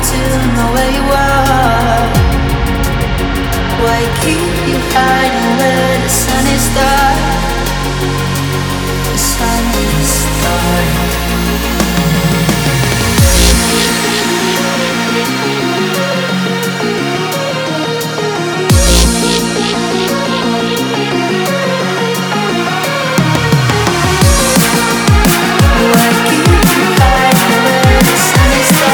to know where you are. Why keep you hiding where the sun is dark? The sun is dark.